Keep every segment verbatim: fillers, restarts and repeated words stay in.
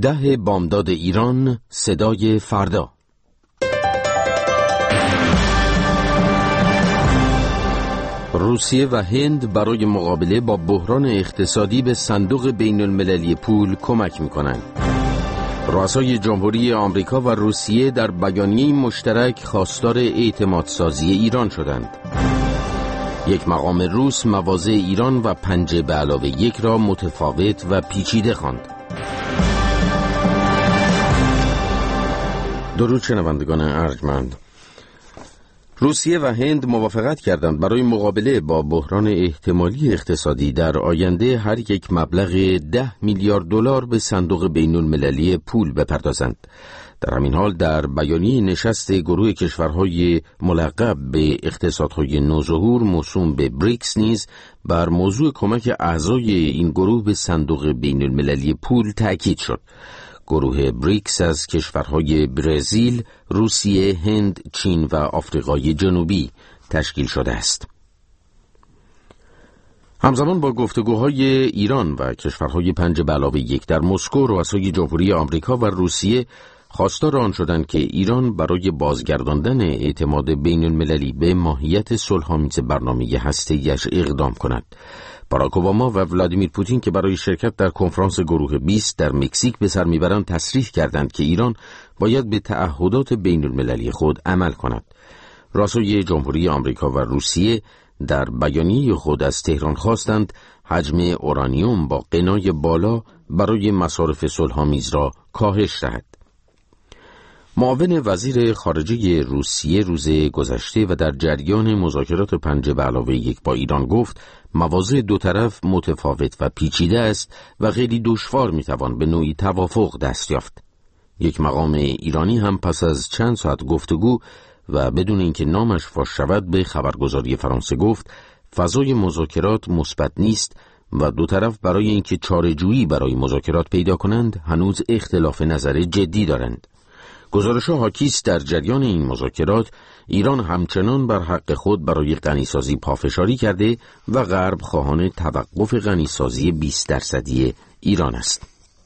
ده بامداد ایران، صدای فردا. روسیه و هند برای مقابله با بحران اقتصادی به صندوق بین المللی پول کمک می‌کنند. رؤسای جمهوری آمریکا و روسیه در بیانیه مشترک خواستار اعتمادسازی ایران شدند. یک مقام روس مواضع ایران و پنجه به علاوه یک را متفاوت و پیچیده خواند. درود شنوندگان ارجمند. روسیه و هند موافقت کردند برای مقابله با بحران احتمالی اقتصادی در آینده هر یک مبلغ ده میلیارد دلار به صندوق بین المللی پول بپردازند. در همین حال در بیانیه نشست گروه کشورهای ملقب به اقتصادهای نوظهور موسوم به بریکس نیز بر موضوع کمک اعضای این گروه به صندوق بین المللی پول تأکید شد. گروه بریکس از کشورهای برزیل، روسیه، هند، چین و آفریقای جنوبی تشکیل شده است. همزمان با گفتگوهای ایران و کشورهای پنج به علاوه یک در مسکو، رؤسای جمهوری آمریکا و روسیه خواستار آن شدند که ایران برای بازگرداندن اعتماد بین المللی به ماهیت صلح‌آمیز برنامه هسته‌ای‌اش اقدام کند. باراک اوباما و ولادیمیر پوتین که برای شرکت در کنفرانس گروه بیست در مکزیک به سر میبرند تصریح کردند که ایران باید به تعهدات بین المللی خود عمل کند. رؤسای جمهوری آمریکا و روسیه در بیانیه خود از تهران خواستند حجم اورانیوم با غنای بالا برای مصارف صلح‌آمیز را کاهش دهد. معاون وزیر خارجه روسیه روز گذشته و در جریان مذاکرات پنجه به علاوه یک با ایران گفت مواضع دو طرف متفاوت و پیچیده است و خیلی دشوار میتوان به نوعی توافق دست یافت. یک مقام ایرانی هم پس از چند ساعت گفتگو و بدون اینکه نامش فاش شود به خبرگزاری فرانسه گفت فضای مذاکرات مثبت نیست و دو طرف برای اینکه چاره‌جویی برای مذاکرات پیدا کنند هنوز اختلاف نظر جدی دارند. گزارش‌ها حاکی است در جریان این مذاکرات ایران همچنان بر حق خود برای غنیسازی پافشاری کرده و غرب خواهان توقف غنیسازی بیست درصدی ایران است.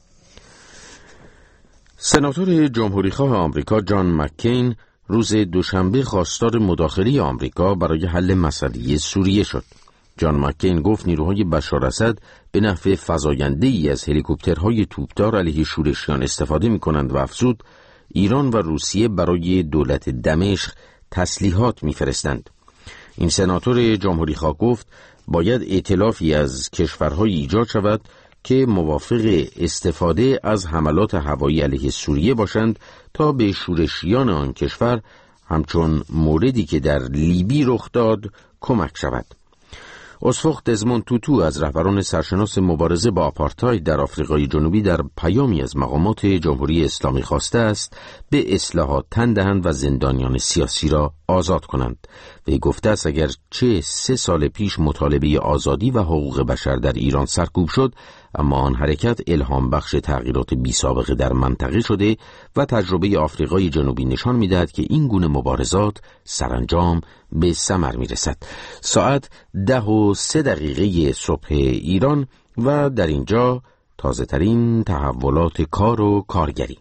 سناتور جمهوریخواه آمریکا جان مککین روز دوشنبه خواستار مداخله آمریکا برای حل مسئله سوریه شد. جان مککین گفت نیروهای بشار اسد به نحو فزاینده‌ای از هلیکوپترهای توپدار علیه شورشیان استفاده می‌کنند و افزود ایران و روسیه برای دولت دمشق تسلیحات می‌فرستند. این سناتور جمهوریخواه گفت باید ائتلافی از کشورهای ایجاد شود که موافق استفاده از حملات هوایی علیه سوریه باشند تا به شورشیان آن کشور همچون موردی که در لیبی رخ داد کمک شود. اسقف دزموند توتو از رهبران سرشناس مبارزه با آپارتاید در آفریقای جنوبی در پیامی از مقامات جمهوری اسلامی خواسته است به اصلاحات تن دهند و زندانیان سیاسی را آزاد کنند. وی گفته است اگر چه سه سال پیش مطالبه آزادی و حقوق بشر در ایران سرکوب شد، اما آن حرکت الهام بخش تغییرات بی سابقه در منطقه شده و تجربه آفریقای جنوبی نشان می‌دهد که این گونه مبارزات سرانجام به ثمر می‌رسد. ساعت ده و سه دقیقه صبح ایران و در اینجا تازه ترین تحولات کار و کارگری.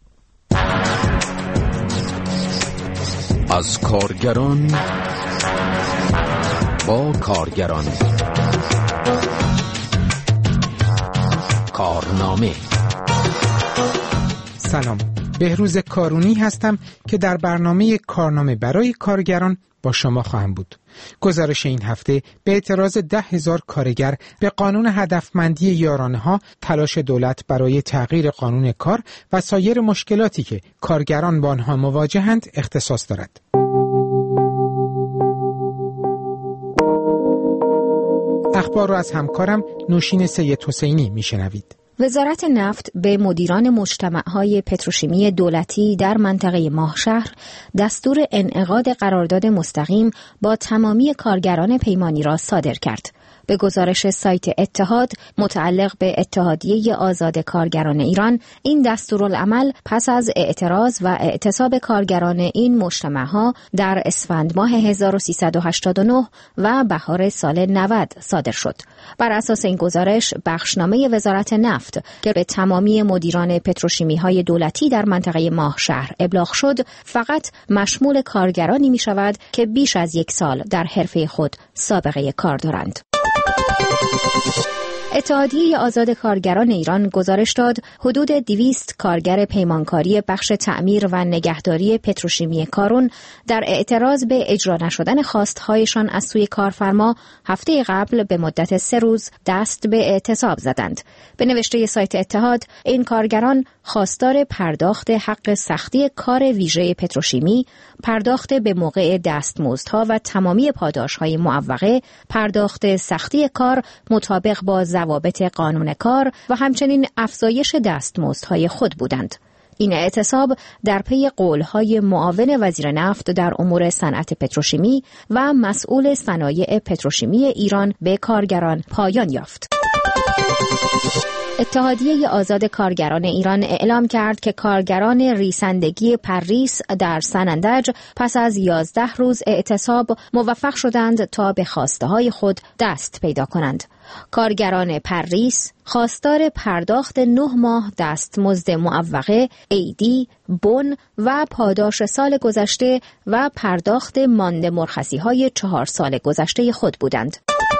از کارگران با کارگران، کارنامه. سلام، بهروز کارونی هستم که در برنامه کارنامه برای کارگران با شما خواهم بود. گزارش این هفته به اعتراض ده هزار کارگر به قانون هدفمندی یارانه‌ها، تلاش دولت برای تغییر قانون کار و سایر مشکلاتی که کارگران با آنها مواجهند اختصاص دارد. اخبار را از همکارم نوشین سید حسینی میشنوید. وزارت نفت به مدیران مجتمع‌های پتروشیمی دولتی در منطقه ماهشهر دستور انعقاد قرارداد مستقیم با تمامی کارگران پیمانی را صادر کرد. به گزارش سایت اتحاد متعلق به اتحادیه آزاد کارگران ایران، این دستورالعمل پس از اعتراض و اعتصاب کارگران این مجتمع‌ها در اسفند ماه هزار و سیصد و هشتاد و نه و بهار سال نود صادر شد. بر اساس این گزارش، بخشنامه وزارت نفت که به تمامی مدیران پتروشیمی‌های دولتی در منطقه ماهشهر ابلاغ شد، فقط مشمول کارگرانی می‌شود که بیش از یک سال در حرفه خود سابقه کار دارند. اتحادیه آزاد کارگران ایران گزارش داد حدود دویست کارگر پیمانکاری بخش تعمیر و نگهداری پتروشیمی کارون در اعتراض به اجرا نشدن خواستهایشان از سوی کارفرما هفته قبل به مدت سه روز دست به اعتصاب زدند. به نوشته سایت اتحاد، این کارگران خواستار پرداخت حق سختی کار ویژه پتروشیمی، پرداخت به موقع دستمزدها و تمامی پاداش‌های معوقه، پرداخت سختی کار مطابق با ضوابط قانون کار و همچنین افزایش دستمزدهای خود بودند. این اعتصاب در پی قول‌های معاون وزیر نفت در امور صنعت پتروشیمی و مسئول صنایع پتروشیمی ایران به کارگران پایان یافت. اتحادیه آزاد کارگران ایران اعلام کرد که کارگران ریسندگی پرریس در سنندج پس از یازده روز اعتصاب موفق شدند تا به خواسته‌های خود دست پیدا کنند. کارگران پرریس خواستار پرداخت نه ماه دستمزد معوقه، عیدی، بن و پاداش سال گذشته و پرداخت مانده مرخصی‌های چهار سال گذشته خود بودند.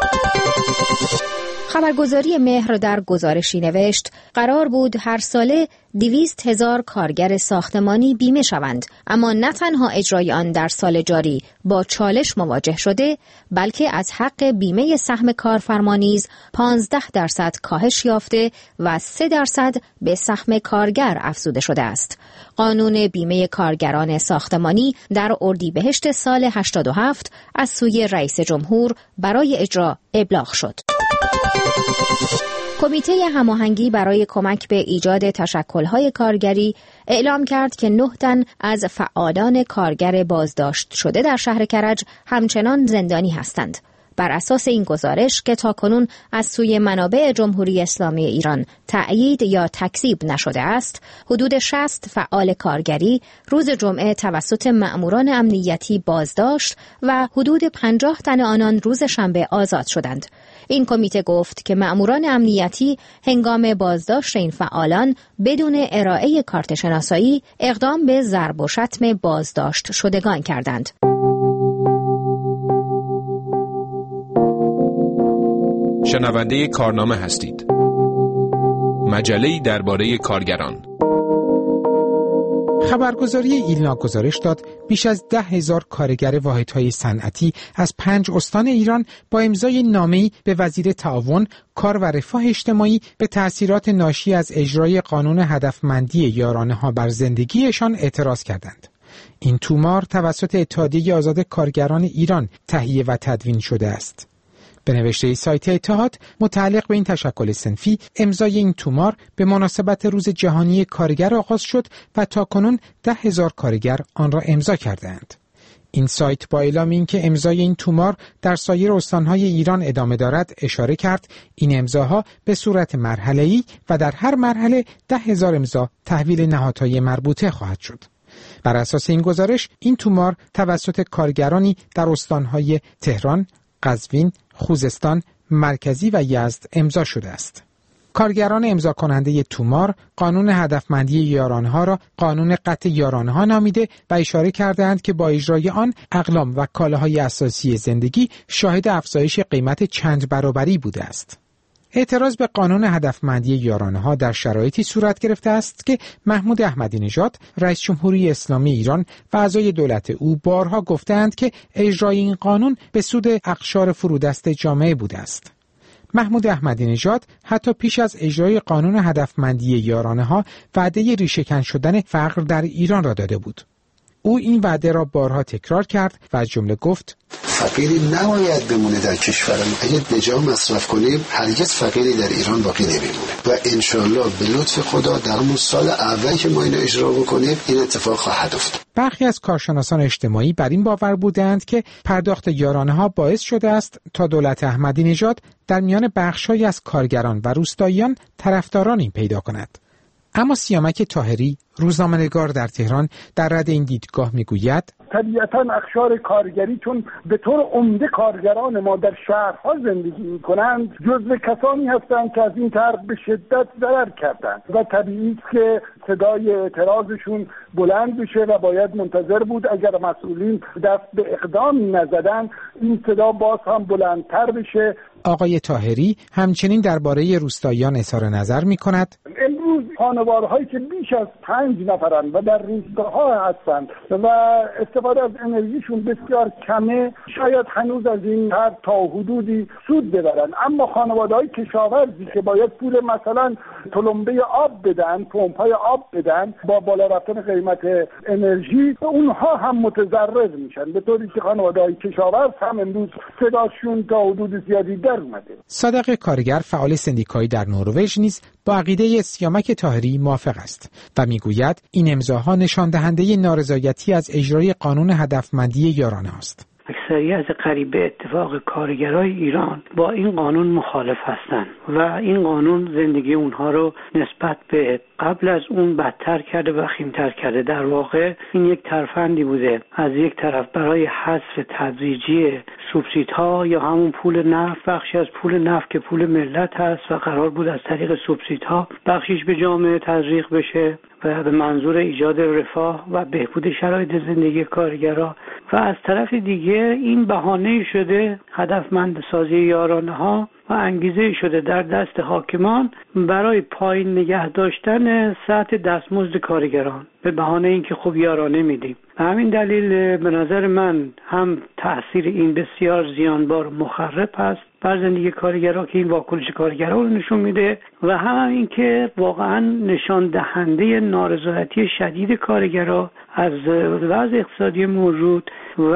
خبرگزاری مهر در گزارشی نوشت قرار بود هر ساله دویست هزار کارگر ساختمانی بیمه شوند، اما نه تنها اجرای آن در سال جاری با چالش مواجه شده، بلکه از حق بیمه سهم کارفرما نیز پانزده درصد کاهش یافته و سه درصد به سهم کارگر افزوده شده است. قانون بیمه کارگران ساختمانی در اردیبهشت سال هشتاد و هفت از سوی رئیس جمهور برای اجرا ابلاغ شد. کمیته هماهنگی برای کمک به ایجاد تشکل‌های کارگری اعلام کرد که نه تن از فعالان کارگر بازداشت شده در شهر کرج همچنان زندانی هستند. بر اساس این گزارش که تاکنون از سوی منابع جمهوری اسلامی ایران تأیید یا تکذیب نشده است، حدود شصت فعال کارگری روز جمعه توسط مأموران امنیتی بازداشت و حدود پنجاه تن آنان روز شنبه آزاد شدند. این کمیته گفت که مأموران امنیتی هنگام بازداشت این فعالان بدون ارائه کارت شناسایی اقدام به ضرب و شتم بازداشت شدگان کردند. شنونده کارنامه هستید. مجله‌ای درباره کارگران. خبرگزاری ایلنا گزارش داد بیش از ده هزار کارگر واحدهای صنعتی از پنج استان ایران با امضای نامه‌ای به وزیر تعاون، کار و رفاه اجتماعی به تأثیرات ناشی از اجرای قانون هدفمندی یارانه‌ها بر زندگیشان اعتراض کردند. این تومار توسط اتحادیه آزاد کارگران ایران تهیه و تدوین شده است. به نوشته سایت اتحاد متعلق به این تشکل صنفی، امضای این تومار به مناسبت روز جهانی کارگر آغاز شد و تاکنون ده هزار کارگر آن را امضا کردند. این سایت با اعلام اینکه امضای این تومار در سایر استانهای ایران ادامه دارد اشاره کرد این امضاها به صورت مرحله‌ای و در هر مرحله ده هزار امضا تحویل نهادهای مربوطه خواهد شد. بر اساس این گزارش این تومار توسط کارگرانی در استانهای تهران، قزوین، خوزستان، مرکزی و یزد امضا شده است. کارگران امضا کننده تومار قانون هدفمندی یارانها را قانون قطع یارانها نامیده و اشاره کردند که با اجرای آن اقلام و کالاهای اساسی زندگی شاهد افزایش قیمت چند برابری بوده است. اعتراض به قانون هدفمندی یارانه‌ها در شرایطی صورت گرفته است که محمود احمدی نژاد رئیس جمهوری اسلامی ایران و اعضای دولت او بارها گفتند که اجرای این قانون به سود اقشار فرودست جامعه بوده است. محمود احمدی نژاد حتی پیش از اجرای قانون هدفمندی یارانه‌ها وعده ریشه‌کن شدن فقر در ایران را داده بود. او این وعده را بارها تکرار کرد و از جمله گفت فقیری نباید بمونه در کشورم. اگه بجا مصرف کنیم هرگز فقیری در ایران باقی نمیمونه و انشالله به لطف خدا در همون سال اول که ما اینو اجرا بکنیم این اتفاق خواهد افتاد. برخی از کارشناسان اجتماعی بر این باور بودند که پرداخت یارانه ها باعث شده است تا دولت احمدی نژاد در میان بخش‌هایی از کارگران و روستاییان طرفدارانی پیدا کند. اما سیامک طاهری، روزنامه‌نگار در تهران، در رد این دیدگاه میگوید طبیعتاً اخشار کارگری چون به طور عمده کارگران ما در شهرها زندگی می‌کنند جزو کسانی هستند که از این طرح به شدت ضرر کردند و طبیعی است که صدای اعتراضشون بلند بشه و باید منتظر بود اگر مسئولین دست به اقدام نزدن این صدا باز هم بلندتر بشه. آقای طاهری همچنین درباره روستاییان اظهار نظر می‌کند. امروز خانوارهایی که بیش از پنج نفرن و در روستاها هستند و استفاده از انرژیشون بسیار کمه شاید هنوز از این هر تا حدودی سود ببرن، اما خانواده‌های کشاورزی که باید پول مثلا تلمبه آب بدن، پمپ‌های آب بدن، با بالا رفتن قیمت انرژی اونها هم متضرر میشن، به طوری که خانواده‌های کشاورز هم امروز صداشون تا حدود زیادی در اومده. صادق کارگر، فعال سندیکایی در نروژ، نیز با عقیده سیامک طاهری موافق است و میگوید این امضاها نشان دهنده نارضایتی از اجرای قانون هدفمندی یارانه است. اکثریت قریب به اتفاق کارگرای ایران با این قانون مخالف هستند و این قانون زندگی اونها رو نسبت به قبل از اون بدتر کرده و وخیم‌تر کرده. در واقع این یک ترفندی بوده، از یک طرف برای حذف تدریجی سوبسیدها یا همون پول نفت، بخشی از پول نفت که پول ملت هست و قرار بود از طریق سوبسیدها بخشیش به جامعه تزریق بشه و به منظور ایجاد رفاه و بهبود شرایط زندگی کارگرها، و از طرف دیگه این بهانه شده هدفمند سازی یارانه ها و انگیزه شده در دست حاکمان برای پایین نگه داشتن سطح دستمزد کارگران به بهانه اینکه خوب یارانه میدیم. به همین دلیل به نظر من هم تأثیر این بسیار زیانبار مخرب است بر زندگی کارگرها که این واکنش کارگرها رو نشون میده و هم اینکه واقعا نشان دهنده نارضایتی شدید کارگرها از وضع اقتصادی موجود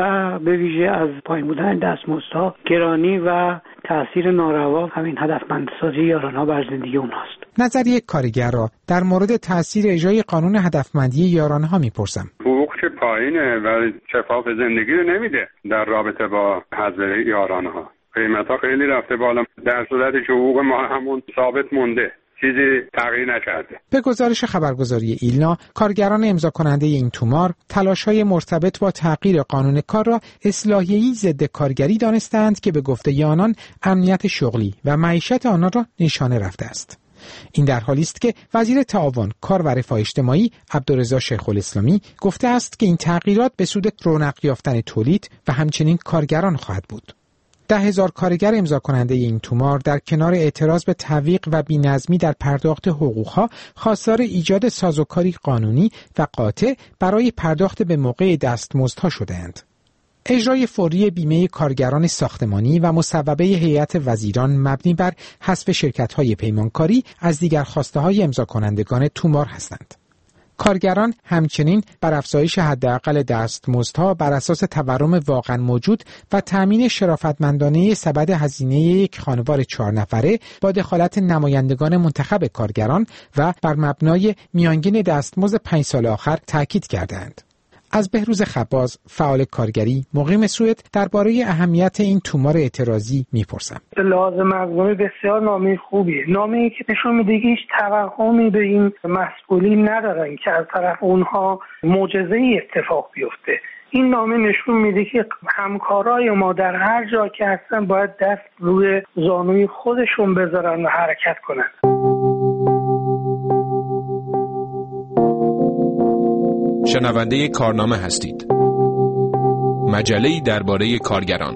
و به ویژه از پایین بودن دستمزدها، گرانی و تأثیر ناروا همین هدفمندسازی یارانه‌ها بر زندگی اونهاست. نظریه کارگر را در مورد تأثیر اجرای قانون هدفمندی یارانه‌ها میپرسم. حقوق که پایینه و شفاف زندگی رو نمیده در رابطه با حذف یارانه‌ها. قیمت‌ها خیلی رفته بالا، در صورتی که حقوق ما همون ثابت مونده، چیزی تغییر نکرده. به گزارش خبرگزاری ایلنا، کارگران امضا کننده این تومار تلاش‌های مرتبط با تغییر قانون کار را اصلاحیه‌ای ضد کارگری دانستند که به گفته آنان امنیت شغلی و معیشت آنان را نشانه رفته است. این در حالی است که وزیر تعاون، کار و رفاه اجتماعی عبدالرضا شیخ‌الاسلامی گفته است که این تغییرات به سود رونق یافتن تولید و همچنین کارگران خواهد بود. ده هزار کارگر امضا کننده این تومار در کنار اعتراض به تعویق و بی‌نظمی در پرداخت حقوقها خواستار ایجاد سازوکاری قانونی و قاطع برای پرداخت به موقع دستمزدها شده‌اند. اجرای فوری بیمه کارگران ساختمانی و مصوبه هیئت وزیران مبنی بر حذف شرکت‌های پیمانکاری از دیگر خواسته‌های امضا کنندگان تومار هستند. کارگران همچنین بر افزایش حداقل دستمزدها بر اساس تورم واقعا موجود و تأمین شرافتمندانه سبد هزینه یک خانوار چهار نفره با دخالت نمایندگان منتخب کارگران و بر مبنای میانگین دستمزد پنج سال آخر تاکید کردند. از بهروز خباز، فعال کارگری مقیم سوئد، درباره اهمیت این تومار اعتراضی میپرسم. به لازم مضمون بسیار نامه خوبیه، نامه‌ای که نشون میده که هیچ توهمی به این مسئولین ندارن که از طرف اونها معجزه‌ای اتفاق بیفته. این نامه نشون میده که همکارای ما در هر جا که هستن باید دست روی زانوی خودشون بذارن و حرکت کنن. شنونده کارنامه هستید. مجله‌ای درباره کارگران.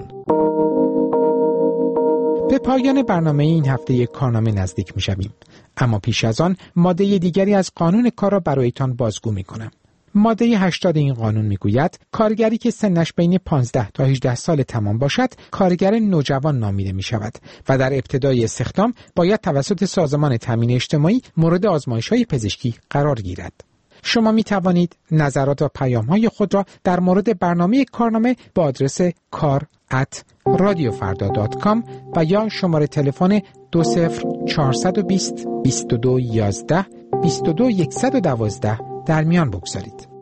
به پایان برنامه این هفته کارنامه نزدیک می‌شویم، اما پیش از آن ماده دیگری از قانون کار را برایتان بازگو می‌کنم. ماده هشتاد این قانون میگوید کارگری که سنش بین پانزده تا هجده سال تمام باشد کارگر نوجوان نامیده می شود و در ابتدای استخدام باید توسط سازمان تامین اجتماعی مورد آزمایش‌های پزشکی قرار گیرد. شما می توانید نظرات و پیام های خود را در مورد برنامه کارنامه با آدرس کار ات رادیو فردا دات کام و یا شماره تلفن دو صفر چهارصد و بیست بیست و دو یازده بیست و دو صد و دوازده در میان بگذارید.